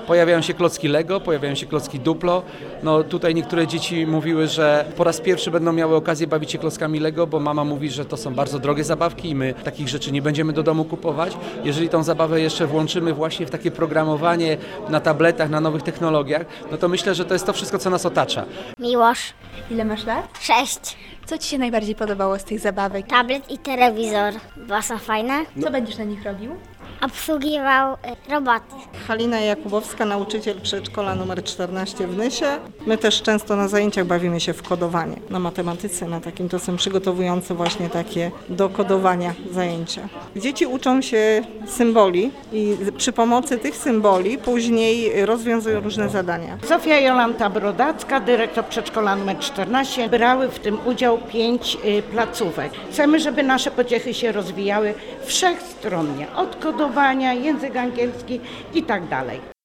Pojawiają się klocki Lego, pojawiają się klocki Duplo. No tutaj niektóre dzieci mówiły, że po raz pierwszy będą miały okazję bawić się klockami Lego, bo mama mówi, że to są bardzo drogie zabawki i my takich rzeczy nie będziemy do domu kupować. Jeżeli tą zabawę jeszcze włączymy właśnie w takie programowanie na tabletach, na nowych technologiach, no to myślę, że to jest to wszystko, co nas otacza. Miłosz. Ile masz lat? 6. Co Ci się najbardziej podobało z tych zabawek? Tablet i telewizor. Bo są fajne. Co będziesz na nich robił? Obsługiwał roboty. Halina Jakubowska, nauczyciel przedszkola nr 14 w Nysie. My też często na zajęciach bawimy się w kodowanie. Na matematyce, na takim to są przygotowujące właśnie takie do kodowania zajęcia. Dzieci uczą się symboli i przy pomocy tych symboli później rozwiązują różne zadania. Zofia Jolanta Brodacka, dyrektor przedszkola nr 14. Brały w tym udział 5 placówek. Chcemy, żeby nasze pociechy się rozwijały wszechstronnie, od kodowania, język angielski i tak dalej.